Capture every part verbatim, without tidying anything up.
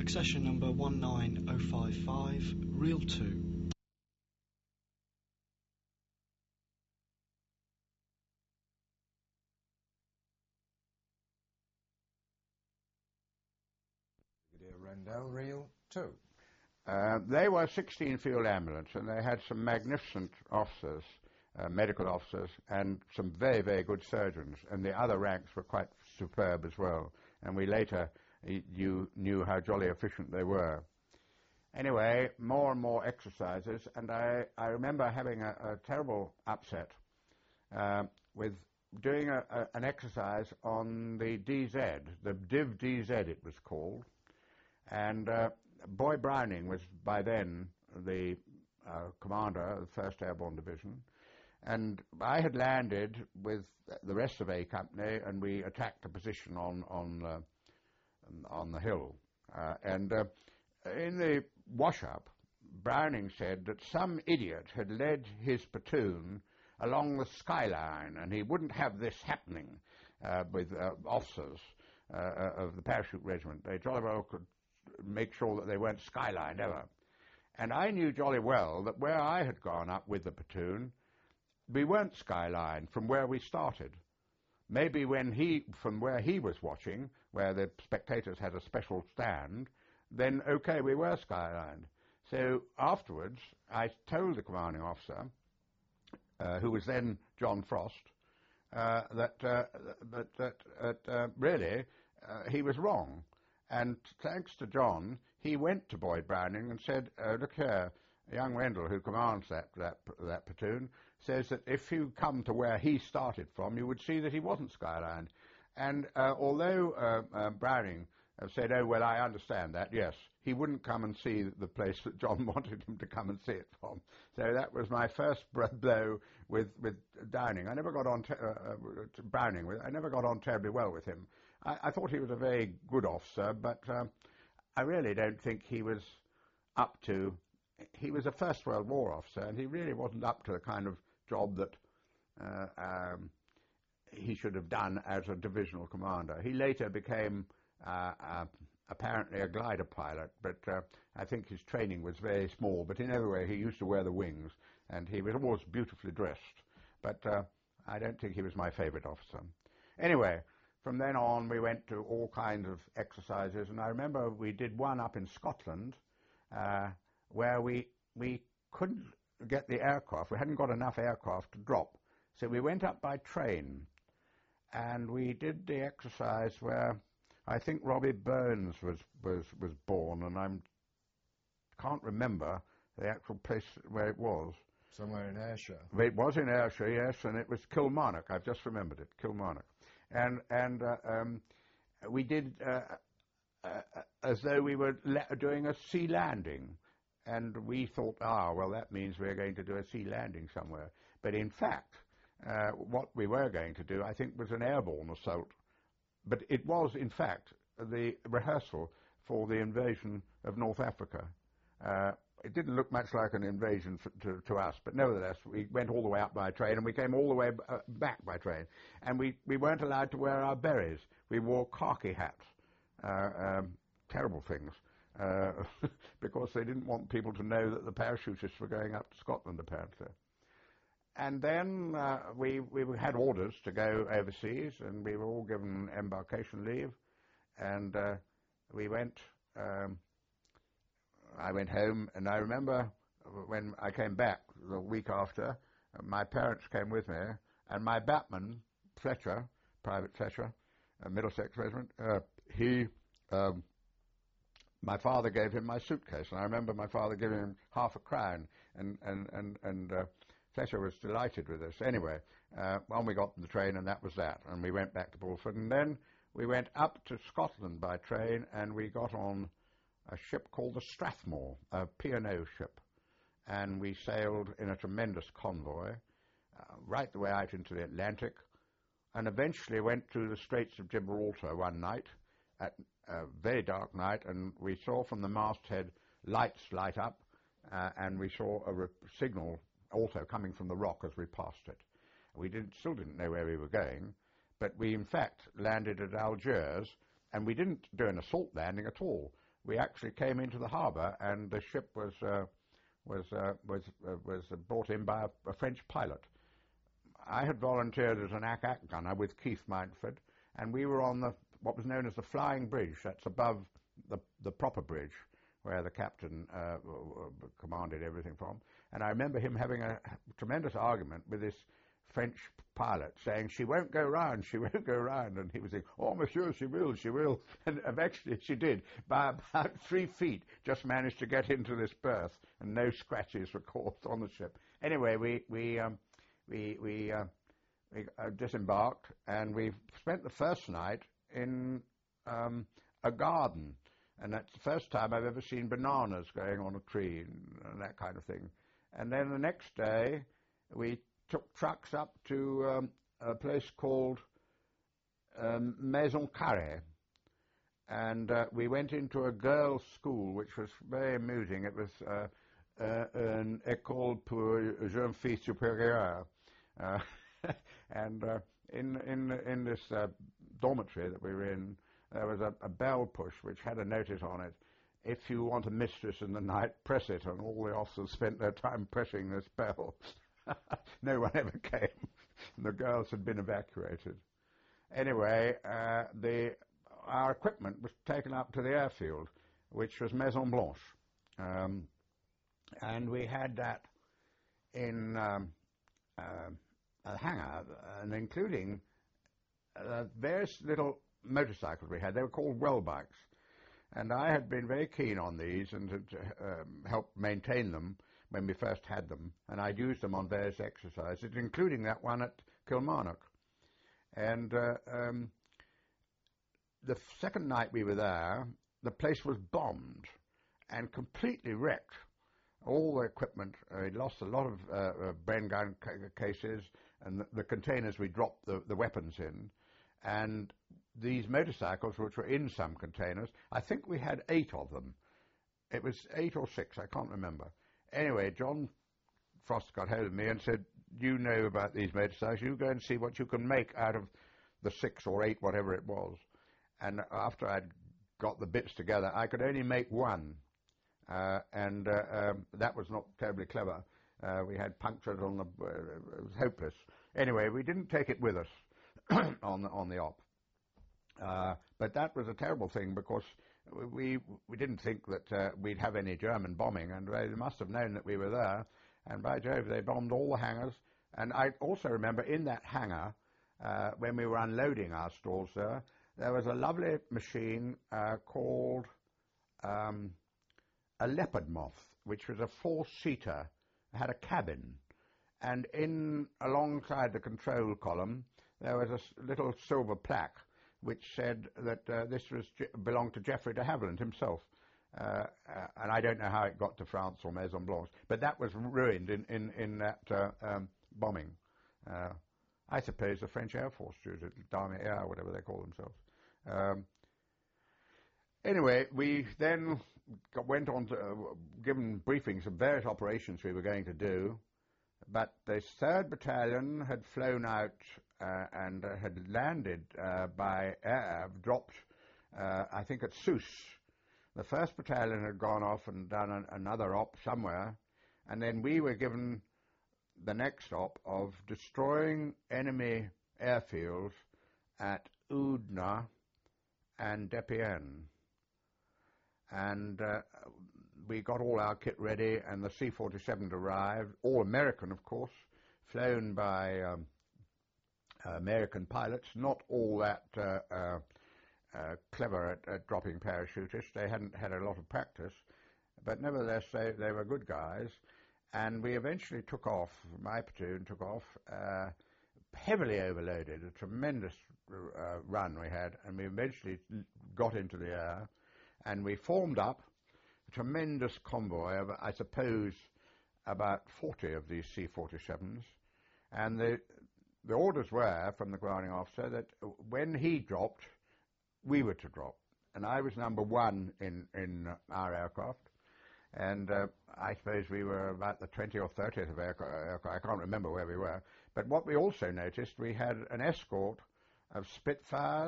Succession number one nine oh five five, reel two. Rendell, reel two. Uh, they were sixteen field ambulance, and they had some magnificent officers, uh, medical officers, and some very, very good surgeons, and the other ranks were quite superb as well. And we later you knew how jolly efficient they were. Anyway, more and more exercises, and I, I remember having a, a terrible upset uh, with doing a, a, an exercise on the D Z, the Div D Z it was called. And uh, Boyd Browning was by then the uh, commander of the first Airborne Division, and I had landed with the rest of A Company, and we attacked a position on on uh, on the hill. Uh, and uh, in the wash-up, Browning said that some idiot had led his platoon along the skyline, and he wouldn't have this happening uh, with uh, officers uh, of the parachute regiment. They jolly well could make sure that they weren't skylined ever. And I knew jolly well that where I had gone up with the platoon, we weren't skylined from where we started. Maybe when he, from where he was watching, where the spectators had a special stand, then okay, we were skylined. So afterwards, I told the commanding officer, uh, who was then John Frost, uh, that, uh, that, that, that uh, really uh, he was wrong. And thanks to John, he went to Boyd Browning and said, uh, look here, young Rendell, who commands that, that, that platoon, says that if you come to where he started from, you would see that he wasn't skylined. And uh, although uh, uh, Browning uh, said, oh, well, I understand that, yes, he wouldn't come and see the place that John wanted him to come and see it from. So that was my first blow with, with Downing. I never got on, te uh, to Browning, with, I never got on terribly well with him. I, I thought he was a very good officer, but um, I really don't think he was up to, he was a First World War officer, and he really wasn't up to the kind of job that uh, um, he should have done as a divisional commander. He later became uh, uh, apparently a glider pilot, but uh, I think his training was very small. But in every way, he used to wear the wings, and he was always beautifully dressed. But uh, I don't think he was my favorite officer. Anyway, from then on, we went to all kinds of exercises, and I remember we did one up in Scotland uh, where we, we couldn't get the aircraft. We hadn't got enough aircraft to drop. So we went up by train, and we did the exercise where I think Robbie Burns was, was, was born, and I can't remember the actual place where it was. Somewhere in Ayrshire. It was in Ayrshire, yes, and it was Kilmarnock. I've just remembered it, Kilmarnock. And, and uh, um, we did uh, uh, as though we were doing a sea landing. And we thought, ah, well, that means we're going to do a sea landing somewhere. But in fact, uh, what we were going to do, I think, was an airborne assault. But it was, in fact, the rehearsal for the invasion of North Africa. Uh, it didn't look much like an invasion for, to, to us, but nevertheless, we went all the way up by train, and we came all the way uh, back by train. And we, we weren't allowed to wear our berets. We wore khaki hats, uh, um, terrible things. Uh, because they didn't want people to know that the parachutists were going up to Scotland, apparently. And then uh, we, we had orders to go overseas, and we were all given embarkation leave. And uh, we went, um, I went home, and I remember when I came back the week after, my parents came with me, and my batman, Fletcher, Private Fletcher, uh, Middlesex Regiment, uh, he... Um, my father gave him my suitcase, and I remember my father giving him half a crown, and, and, and, and uh, Fletcher was delighted with this. Anyway, uh, on we got on the train, and that was that, and we went back to Bulford, and then we went up to Scotland by train, and we got on a ship called the Strathmore, a P and O ship, and we sailed in a tremendous convoy uh, right the way out into the Atlantic, and eventually went through the Straits of Gibraltar one night, at a very dark night, and we saw from the masthead lights light up, uh, and we saw a signal also coming from the rock as we passed it. We didn't, still didn't know where we were going, but we in fact landed at Algiers, and we didn't do an assault landing at all. we actually came into the harbour, and the ship was uh, was uh, was uh, was brought in by a, a French pilot. I had volunteered as an A C A C gunner with Keith Mountford, and we were on the what was known as the Flying Bridge. That's above the the proper bridge, where the captain uh, commanded everything from. And I remember him having a tremendous argument with this French pilot, saying, "She won't go round, she won't go round." And he was saying, "Oh, monsieur, she will, she will." And eventually she did. By about three feet, just managed to get into this berth, and no scratches were caused on the ship. Anyway, we we um, we we, uh, we uh, disembarked, and we spent the first night in um, a garden. And that's the first time I've ever seen bananas going on a tree and, and that kind of thing. And then the next day, we took trucks up to um, a place called um, Maison Carrée. And uh, we went into a girls' school, which was very amusing. It was uh, uh, an école pour jeunes filles supérieures. Uh, and uh, in, in, in this uh, dormitory that we were in, there was a, a bell push which had a notice on it. "If you want a mistress in the night, press it." And all the officers spent their time pressing this bell. No one ever came. The girls had been evacuated. Anyway, uh, the, our equipment was taken up to the airfield, which was Maison Blanche. Um, and we had that in um, uh, a hangar, and including uh, various little motorcycles we had. They were called well bikes, and I had been very keen on these and had um, helped maintain them when we first had them, and I'd used them on various exercises, including that one at Kilmarnock. And uh, um, the second night we were there, the place was bombed and completely wrecked. All the equipment, uh, we'd lost a lot of uh, uh, Bren gun ca cases and the, the containers we dropped the, the weapons in, and these motorcycles, which were in some containers, I think we had eight of them. It was eight or six, I can't remember. Anyway, John Frost got hold of me and said, "You know about these motorcycles, you go and see what you can make out of the six or eight, whatever it was." And after I'd got the bits together, I could only make one, uh, and uh, um, that was not terribly clever. Uh, we had punctures on the, uh, it was hopeless. Anyway, we didn't take it with us on the, on the op. Uh, but that was a terrible thing, because we we didn't think that uh, we'd have any German bombing, and they must have known that we were there. And by Jove, they bombed all the hangars. And I also remember in that hangar, uh, when we were unloading our stores there, there was a lovely machine uh, called um, a Leopard Moth, which was a four-seater, had a cabin, and in alongside the control column there was a s little silver plaque which said that uh, this was belonged to Geoffrey de Havilland himself. Uh, uh, and I don't know how it got to France or Maison Blanche, but that was ruined in, in, in that uh, um, bombing. Uh, I suppose the French Air Force used it, Army Air, whatever they call themselves. Um, anyway, we then got, went on to, uh, given briefings of various operations we were going to do, but the third Battalion had flown out uh, and uh, had landed uh, by air, dropped, uh, I think, at Sousse. The first Battalion had gone off and done an, another op somewhere, and then we were given the next op of destroying enemy airfields at Oudna and Depienne. And uh, we got all our kit ready, and the C forty-seven arrived, all American, of course, flown by um, American pilots, not all that uh, uh, uh, clever at, at dropping parachutists. They hadn't had a lot of practice, but nevertheless they, they were good guys. And we eventually took off, my platoon took off, uh, heavily overloaded, a tremendous uh, run we had, and we eventually got into the air, and we formed up a tremendous convoy of, I suppose, about forty of these C forty-sevens, and the, the orders were, from the grounding officer, that when he dropped, we were to drop, and I was number one in, in our aircraft. And uh, I suppose we were about the twentieth or thirtieth of aircraft. I can't remember where we were. But what we also noticed, we had an escort of Spitfires,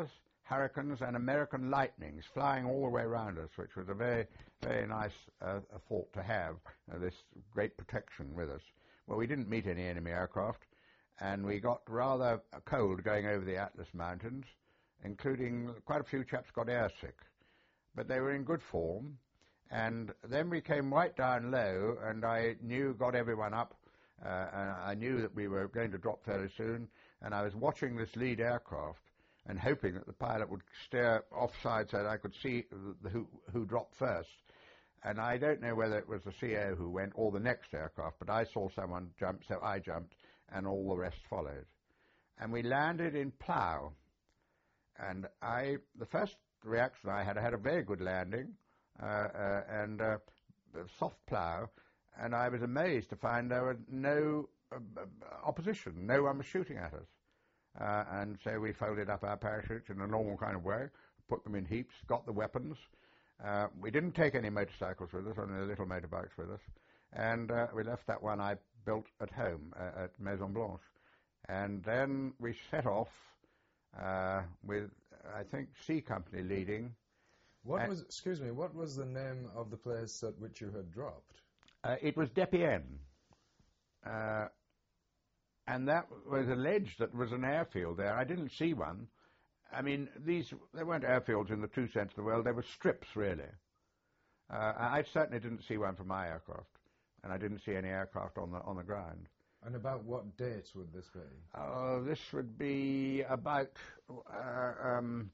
hurricanes and American lightnings flying all the way around us, which was a very, very nice uh, thought to have, uh, this great protection with us. Well, we didn't meet any enemy aircraft, and we got rather cold going over the Atlas Mountains, including quite a few chaps got airsick. But they were in good form, and then we came right down low, and I knew, got everyone up, uh, and I knew that we were going to drop fairly soon, and I was watching this lead aircraft and hoping that the pilot would steer offside so that I could see the, who, who dropped first. And I don't know whether it was the C O who went or the next aircraft, but I saw someone jump, so I jumped, and all the rest followed. And we landed in Plough. And I, the first reaction I had, I had a very good landing, uh, uh, and uh, soft plough, and I was amazed to find there were no uh, opposition, no one was shooting at us. Uh, and so we folded up our parachutes in a normal kind of way, put them in heaps, got the weapons. Uh, we didn't take any motorcycles with us, only little motorbikes with us, and uh, we left that one I built at home uh, at Maison Blanche. And then we set off uh, with, I think, C Company leading. What was, excuse me, what was the name of the place at which you had dropped? Uh, it was Depienne. Uh, and that was alleged that there was an airfield there. I didn't see one. I mean, these, they weren't airfields in the true sense of the word, they were strips, really. Uh, I certainly didn't see one from my aircraft, and I didn't see any aircraft on the, on the ground. And about what dates would this be? Oh, this would be about uh, um,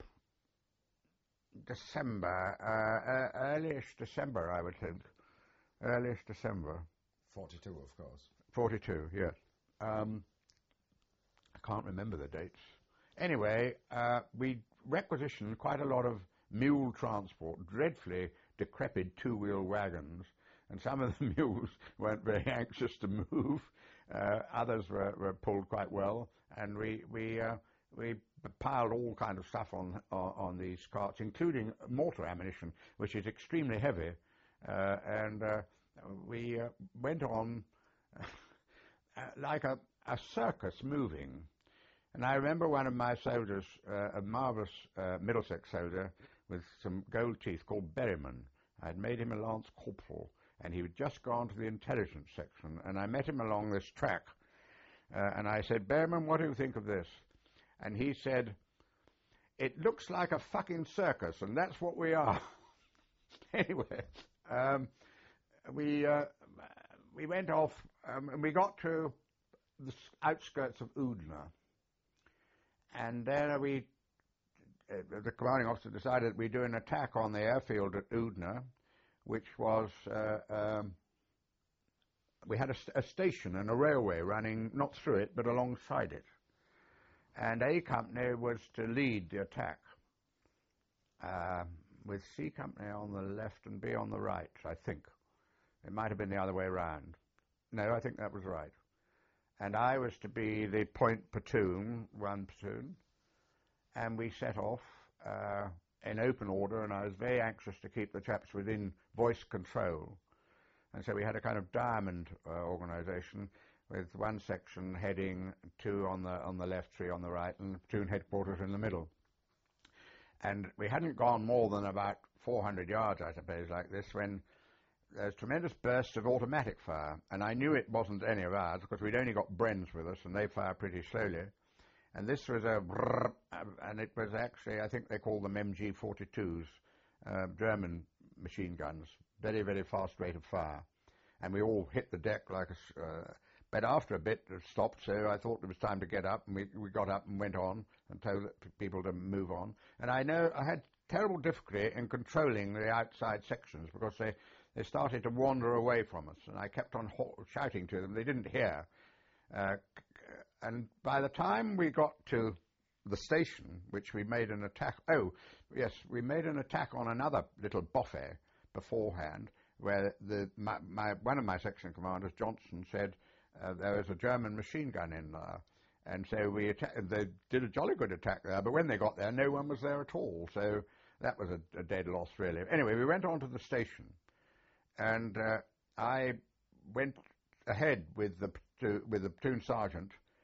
December, uh, uh, early-ish December, I would think. Early-ish December. forty-two, of course. forty-two, yes. Um, I can't remember the dates. Anyway, uh, we requisitioned quite a lot of mule transport, dreadfully decrepit two-wheel wagons, and some of the mules weren't very anxious to move. Uh, others were, were pulled quite well, and we we uh, we piled all kind of stuff on, on on these carts, including mortar ammunition, which is extremely heavy, uh, and uh, we uh, went on like a, a circus moving. And I remember one of my soldiers, uh, a marvellous uh, Middlesex soldier with some gold teeth called Berryman. I'd made him a lance corporal, and he had just gone to the intelligence section, and I met him along this track, uh, and I said, Berryman, what do you think of this? And he said, it looks like a fucking circus, and that's what we are. Anyway, um, we, uh, we went off, um, and we got to the outskirts of Oudna. And then we, uh, the commanding officer decided that we'd do an attack on the airfield at Oudna, which was, uh, um, we had a, st a station and a railway running not through it, but alongside it. And A Company was to lead the attack, uh, with C Company on the left and B on the right, I think. It might have been the other way around. No, I think that was right. And I was to be the point platoon, one platoon, and we set off uh, in open order, and I was very anxious to keep the chaps within voice control. And so we had a kind of diamond uh, organisation with one section heading, two on the on the left, three on the right, and platoon headquarters in the middle. And we hadn't gone more than about four hundred yards, I suppose, like this, when there's tremendous bursts of automatic fire, and I knew it wasn't any of ours because we'd only got Brens with us, and they fire pretty slowly. And this was a brrr, and it was actually, I think they call them M G forty-twos, uh, German machine guns, very, very fast rate of fire. And we all hit the deck like a, uh, but after a bit it stopped, so I thought it was time to get up, and we, we got up and went on and told people to move on. And I know I had terrible difficulty in controlling the outside sections because they They started to wander away from us, and I kept on shouting to them. They didn't hear. Uh, and by the time we got to the station, which we made an attack... Oh, yes, we made an attack on another little buffet beforehand, where the, my, my, one of my section commanders, Johnson, said uh, there was a German machine gun in there. And so we atta- they did a jolly good attack there, but when they got there, no one was there at all. So that was a, a dead loss, really. Anyway, we went on to the station. And uh, I went ahead with the with the platoon sergeant,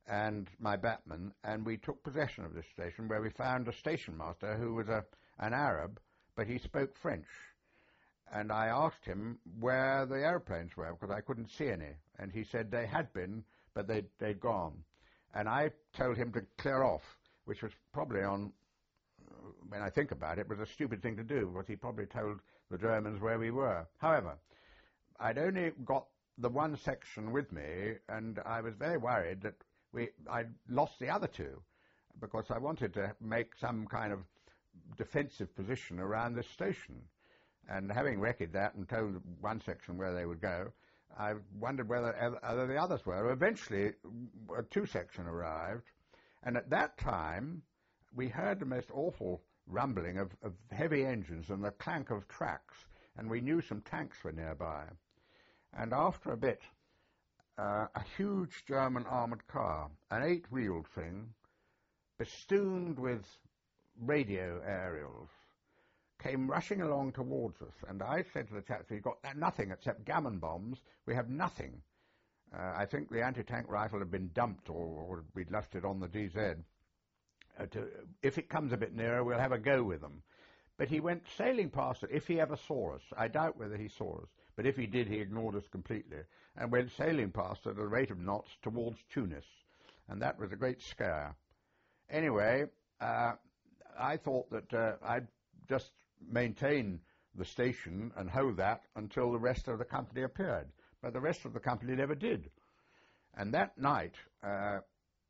and my batman, and we took possession of this station, where we found a station master who was a, an Arab, but he spoke French. And I asked him where the airplanes were, because I couldn't see any. And he said they had been, but they'd, they'd gone. And I told him to clear off, which was probably on, when I think about it, was a stupid thing to do, because he probably told the Germans where we were. However, I'd only got the one section with me, and I was very worried that we I'd lost the other two, because I wanted to make some kind of defensive position around this station. And having reckoned that and told one section where they would go, I wondered whether other the others were. Eventually, a two section arrived, and at that time, we heard the most awful rumbling of, of heavy engines and the clank of tracks, and we knew some tanks were nearby. And after a bit, uh, a huge German armoured car, an eight-wheeled thing, festooned with radio aerials, came rushing along towards us. And I said to the chaps, we've got nothing except gammon bombs. We have nothing. Uh, I think the anti-tank rifle had been dumped, or, or we'd left it on the D Z. Uh, to, if it comes a bit nearer, we'll have a go with them. But he went sailing past it, if he ever saw us. I doubt whether he saw us. But if he did, he ignored us completely, and went sailing past at a rate of knots towards Tunis. And that was a great scare. Anyway, uh, I thought that uh, I'd just maintain the station and hold that until the rest of the company appeared. But the rest of the company never did. And that night, uh,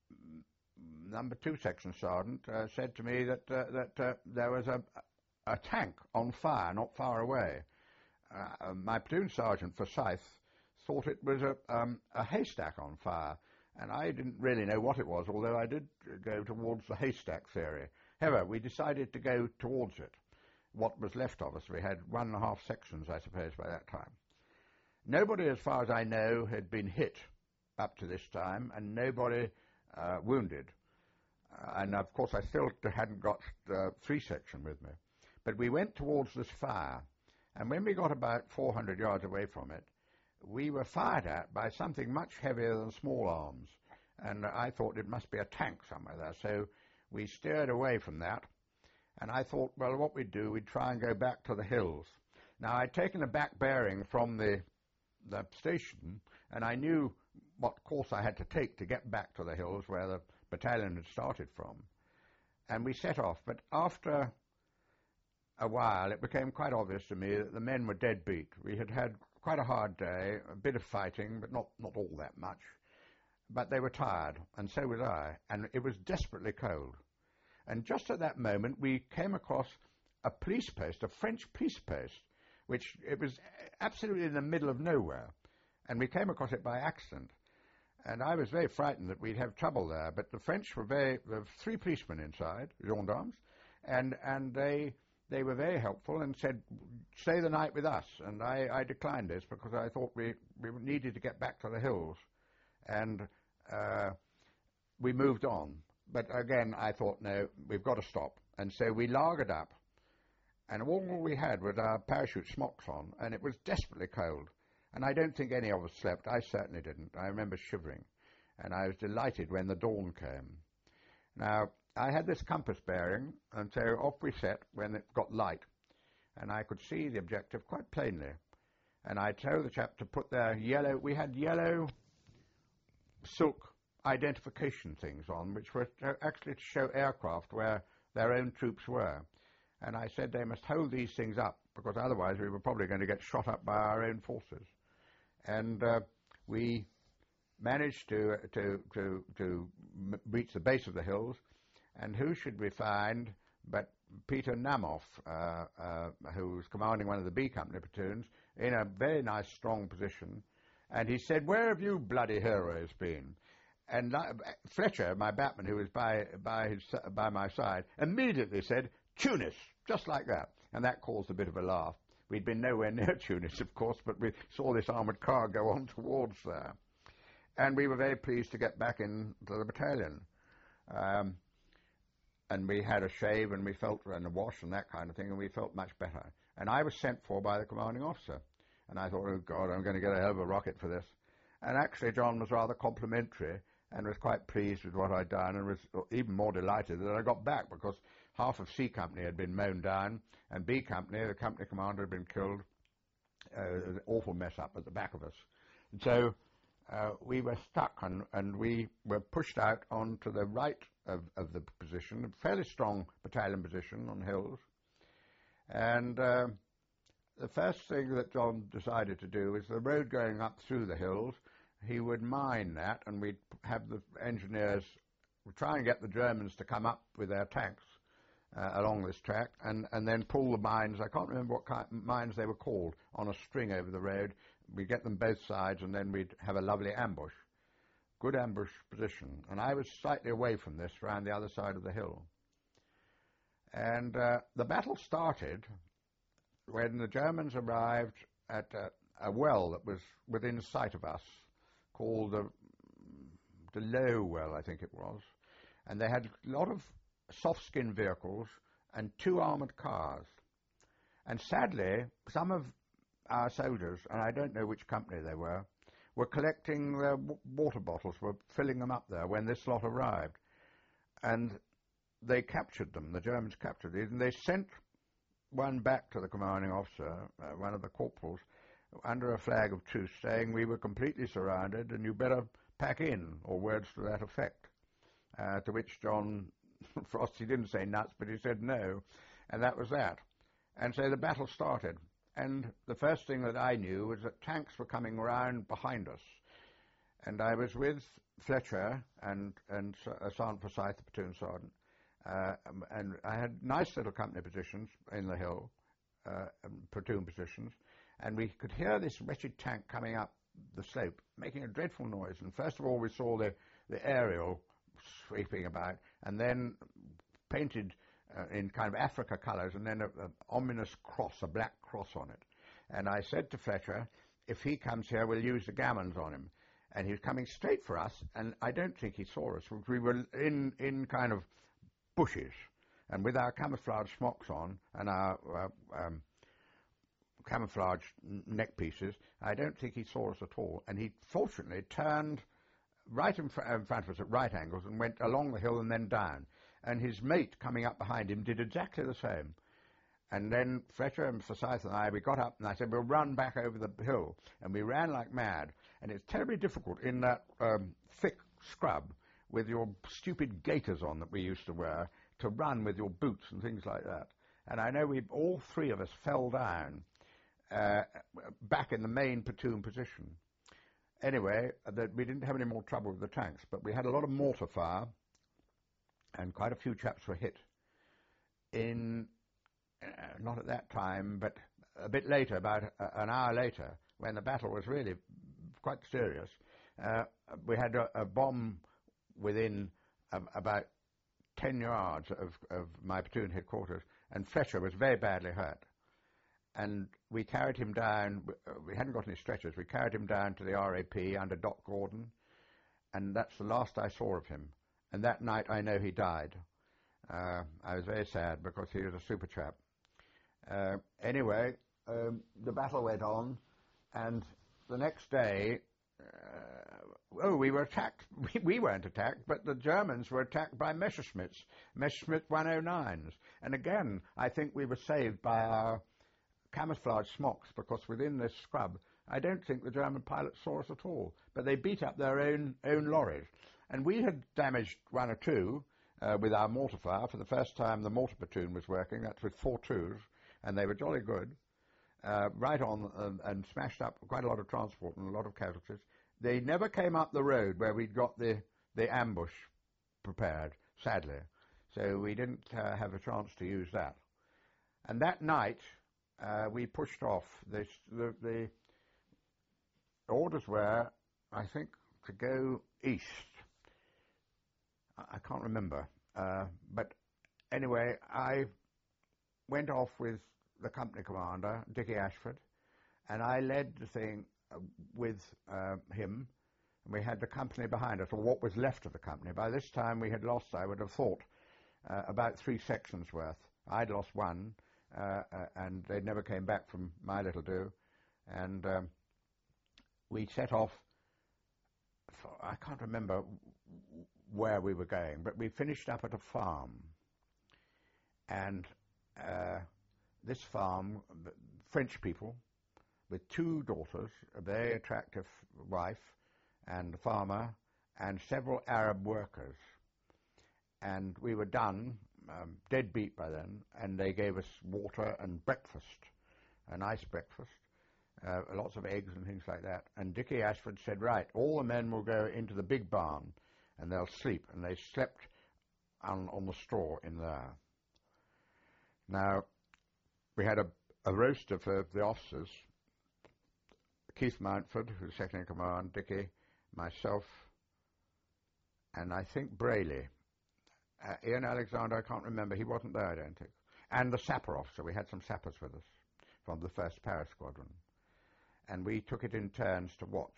number two section sergeant uh, said to me that uh, that uh, there was a, a tank on fire not far away. Uh, my platoon sergeant, Forsyth, thought it was a, um, a haystack on fire, and I didn't really know what it was, although I did go towards the haystack theory. However, we decided to go towards it, what was left of us. We had one and a half sections, I suppose, by that time. Nobody, as far as I know, had been hit up to this time, and nobody uh, wounded. Uh, and, of course, I still hadn't got the three section with me. But we went towards this fire, and when we got about four hundred yards away from it, we were fired at by something much heavier than small arms, and I thought it must be a tank somewhere there. So we steered away from that, and I thought, well, what we'd do, we'd try and go back to the hills. Now, I'd taken a back bearing from the, the station, and I knew what course I had to take to get back to the hills where the battalion had started from. And we set off, but after a while, it became quite obvious to me that the men were dead beat. We had had quite a hard day, a bit of fighting, but not, not all that much. But they were tired, and so was I, and it was desperately cold. And just at that moment, we came across a police post, a French police post, which it was absolutely in the middle of nowhere, and we came across it by accident. And I was very frightened that we'd have trouble there, but the French were very, there were three policemen inside, gendarmes, and, and they... They were very helpful and said, stay the night with us. And I, I declined this because I thought we, we needed to get back to the hills. And uh, we moved on. But again, I thought, no, we've got to stop. And so we lagered up. And all we had was our parachute smocks on, and it was desperately cold. And I don't think any of us slept. I certainly didn't. I remember shivering. And I was delighted when the dawn came. Now, I had this compass bearing, and so off we set when it got light, and I could see the objective quite plainly. And I told the chap to put their yellow, we had yellow silk identification things on, which were to actually to show aircraft where their own troops were. And I said they must hold these things up, because otherwise we were probably going to get shot up by our own forces. And uh, we managed to, to, to, to reach the base of the hills. And who should we find but Peter Namoff, uh, uh, who was commanding one of the B Company platoons, in a very nice, strong position. And he said, where have you bloody heroes been? And uh, Fletcher, my batman, who was by, by, his, by my side, immediately said, Tunis, just like that. And that caused a bit of a laugh. We'd been nowhere near Tunis, of course, but we saw this armoured car go on towards there. And we were very pleased to get back into the battalion. Um, And we had a shave and we felt, and a wash and that kind of thing, and we felt much better. And I was sent for by the commanding officer. And I thought, oh God, I'm going to get a hell of a rocket for this. And actually John was rather complimentary and was quite pleased with what I'd done, and was even more delighted that I got back, because half of C Company had been mown down, and B Company, the company commander, had been killed. Uh, an awful mess up at the back of us. And so uh, we were stuck, and, and we were pushed out onto the right of, of the position, a fairly strong battalion position on hills. And uh, the first thing that John decided to do is the road going up through the hills, he would mine that, and we'd have the engineers try and get the Germans to come up with their tanks uh, along this track, and, and then pull the mines. I can't remember what kind of mines they were called, on a string over the road. We'd get them both sides, and then we'd have a lovely ambush. Good ambush position. And I was slightly away from this, around the other side of the hill. And uh, the battle started when the Germans arrived at a, a well that was within sight of us, called the, the Low Well, I think it was. And they had a lot of soft-skin vehicles and two armoured cars. And sadly, some of our soldiers, and I don't know which company they were, were collecting their w water bottles, were filling them up there when this lot arrived. And they captured them, the Germans captured these, and they sent one back to the commanding officer, uh, one of the corporals, under a flag of truce, saying we were completely surrounded and you better pack in, or words to that effect. Uh, to which John Frost, he didn't say nuts, but he said no, and that was that. And so the battle started, and the first thing that I knew was that tanks were coming round behind us, and I was with Fletcher and, and uh, Sergeant Forsyth, the platoon sergeant, uh, and I had nice little company positions in the hill, uh, platoon positions, and we could hear this wretched tank coming up the slope, making a dreadful noise. And first of all, we saw the, the aerial sweeping about, and then painted uh, in kind of Africa colours, and then an ominous cross, a black cross on it. And I said to Fletcher, if he comes here, we'll use the gammons on him. And he was coming straight for us, and I don't think he saw us. We were in, in kind of bushes, and with our camouflage smocks on, and our uh, um, camouflage neck pieces, I don't think he saw us at all. And he fortunately turned right in, fr in front of us at right angles and went along the hill and then down. And his mate coming up behind him did exactly the same. And then Fletcher and Forsyth and I, we got up and I said, we'll run back over the hill. And we ran like mad. And it's terribly difficult in that um, thick scrub with your stupid gaiters on that we used to wear to run with your boots and things like that. And I know we all three of us fell down uh, back in the main platoon position. Anyway, that we didn't have any more trouble with the tanks, but we had a lot of mortar fire, and quite a few chaps were hit. In, uh, not at that time, but a bit later, about a, an hour later, when the battle was really quite serious, uh, we had a, a bomb within um, about ten yards of, of my platoon headquarters, and Fletcher was very badly hurt. And we carried him down, we hadn't got any stretchers, we carried him down to the R A P under Doc Gordon, and that's the last I saw of him. And that night I know he died. Uh, I was very sad because he was a super chap. Uh, anyway, um, the battle went on, and the next day, uh, oh, we were attacked. We, we weren't attacked, but the Germans were attacked by Messerschmitts, Messerschmitt one oh nines. And again, I think we were saved by our camouflage smocks, because within this scrub, I don't think the German pilots saw us at all. But they beat up their own own lorries. And we had damaged one or two uh, with our mortar fire. For the first time, the mortar platoon was working. That's with four twos, and they were jolly good. Uh, right on, um, and smashed up quite a lot of transport and a lot of casualties. They never came up the road where we'd got the, the ambush prepared, sadly. So we didn't uh, have a chance to use that. And that night, uh, we pushed off. This, the, the orders were, I think, to go east. I can't remember. Uh, but anyway, I went off with the company commander, Dickie Ashford, and I led the thing uh, with uh, him. And we had the company behind us, or what was left of the company. By this time we had lost, I would have thought, uh, about three sections worth. I'd lost one, uh, uh, and they never came back from my little do. And um, we set off I can't remember where we were going, but we finished up at a farm. And uh, this farm, French people, with two daughters, a very attractive wife, and a farmer, and several Arab workers. And we were done, um, dead beat by then, and they gave us water and breakfast, a nice breakfast, uh, lots of eggs and things like that. And Dickie Ashford said, right, all the men will go into the big barn, and they'll sleep. And they slept on, on the straw in there. Now, we had a, a roster for the officers, Keith Mountford, who was second in command, Dickie, myself, and I think Brayley. Uh, Ian Alexander, I can't remember, he wasn't there, I don't think. And the sapper officer, we had some sappers with us from the first Paris Squadron. And we took it in turns to watch.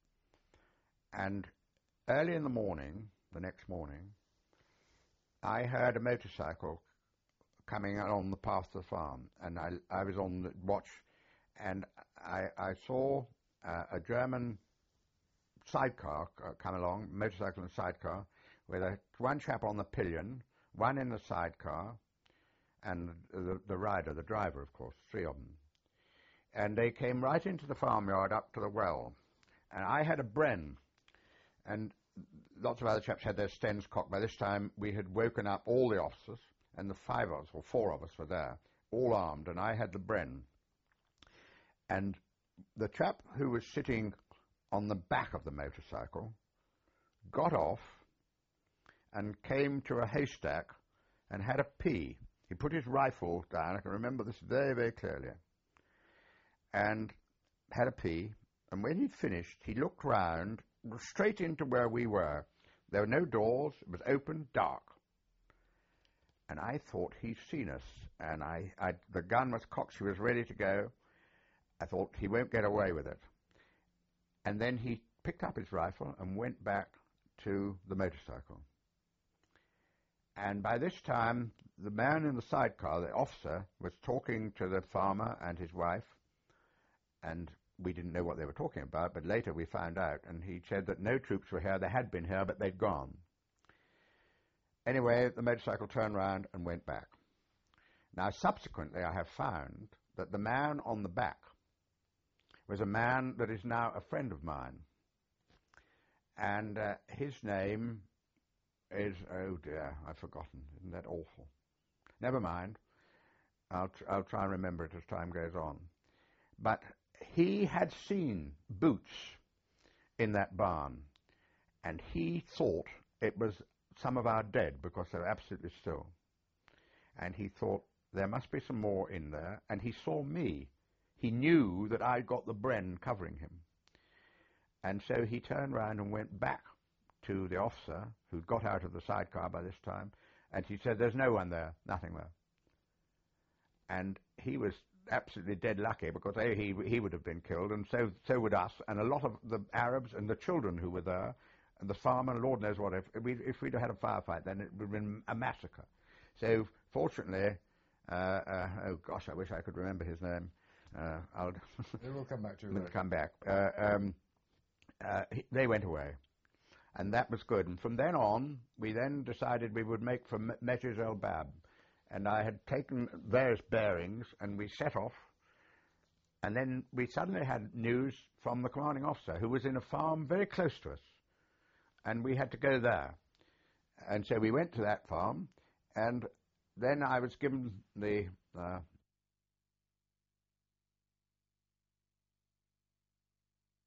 And early in the morning, the next morning, I heard a motorcycle coming along the path to the farm, and I, I was on the watch, and I, I saw uh, a German sidecar uh, come along, motorcycle and sidecar, with a, one chap on the pillion, one in the sidecar, and the, the rider, the driver, of course, three of them. And they came right into the farmyard up to the well. And I had a Bren, and lots of other chaps had their stens cocked. By this time, we had woken up all the officers, and the five of us, or four of us were there, all armed, and I had the Bren. And the chap who was sitting on the back of the motorcycle got off and came to a haystack and had a pee. He put his rifle down, I can remember this very, very clearly, and had a pee, and when he'd finished, he looked round straight into where we were. There were no doors, it was open, dark. And I thought he'd seen us, and I, I, the gun was cocked, she was ready to go. I thought, he won't get away with it. And then he picked up his rifle and went back to the motorcycle. And by this time, the man in the sidecar, the officer, was talking to the farmer and his wife, and we didn't know what they were talking about, but later we found out, and he said that no troops were here, they had been here, but they'd gone. Anyway, the motorcycle turned round and went back. Now, subsequently, I have found that the man on the back was a man that is now a friend of mine. And uh, his name is, oh dear, I've forgotten. Isn't that awful? Never mind. I'll, tr I'll try and remember it as time goes on. But he had seen boots in that barn, and he thought it was some of our dead because they were absolutely still. And he thought there must be some more in there, and he saw me. He knew that I'd got the Bren covering him. And so he turned round and went back to the officer, who'd got out of the sidecar by this time, and he said, there's no one there, nothing there. And he was absolutely dead lucky, because A, he, he would have been killed, and so, so would us, and a lot of the Arabs and the children who were there, and the farmer, and Lord knows what, if, if, we, if we'd had a firefight, then it would have been a massacre. So, fortunately, uh, uh, oh gosh, I wish I could remember his name. Uh, I'll It will come back to you It'll later. come back. Uh, um, uh, he, they went away, and that was good. And from then on, we then decided we would make for Mejez El Bab. And I had taken various bearings, and we set off. And then we suddenly had news from the commanding officer, who was in a farm very close to us. And we had to go there. And so we went to that farm, and then I was given the uh,